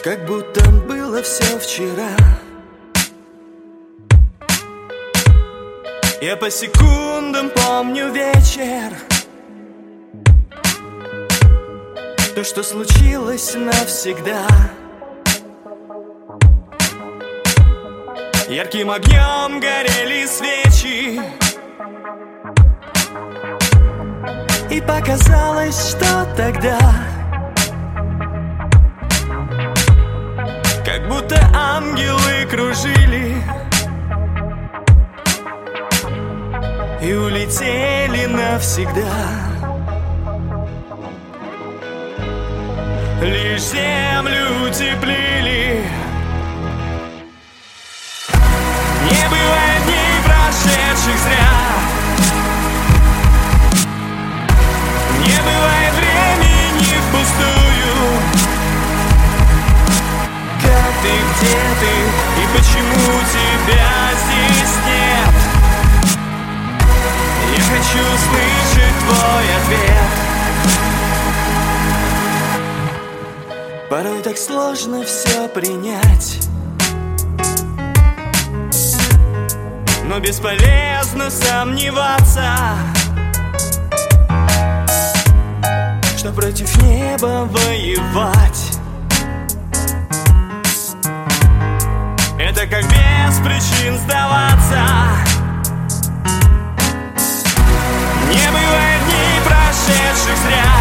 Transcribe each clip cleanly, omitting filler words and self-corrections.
как будто было все вчера. Я по секундам помню вечер, то, что случилось навсегда. Ярким огнем горели свечи, и показалось, что тогда как будто ангелы кружили и улетели навсегда. Лишь землю теплили. Не бывает дней, прошедших зря. Не бывает времени впустую. Как ты, где ты и почему тебя здесь нет? Я хочу слышать твой ответ. Порой так сложно все принять, но бесполезно сомневаться, что против неба воевать — это как без причин сдаваться. Не бывает дней, прошедших зря.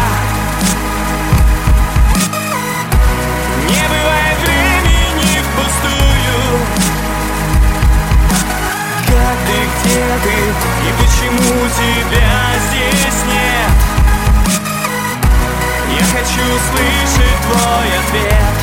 Не бывает времени впустую. Как ты, где ты и почему тебя здесь нет? Я хочу слышать твой ответ.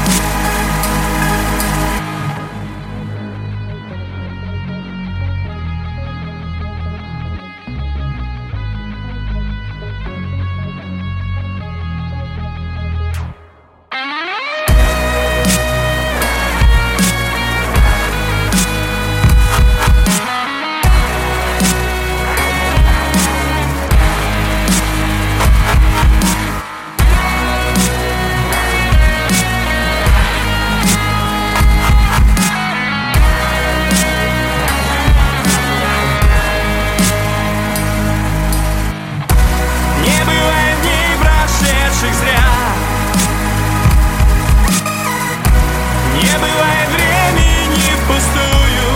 Не бывает времени впустую.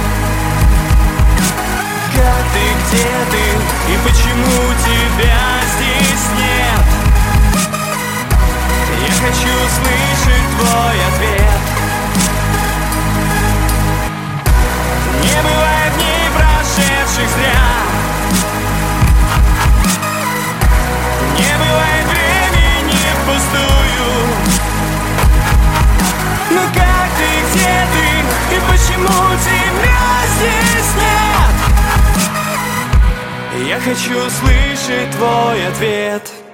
Как ты, где ты и почему тебя здесь нет? Я хочу слышать твой ответ. Не бывает дней, прошедших зря. Не бывает времени впустую. Ну как ты, где ты и почему тебя здесь нет? Я хочу слышать твой ответ.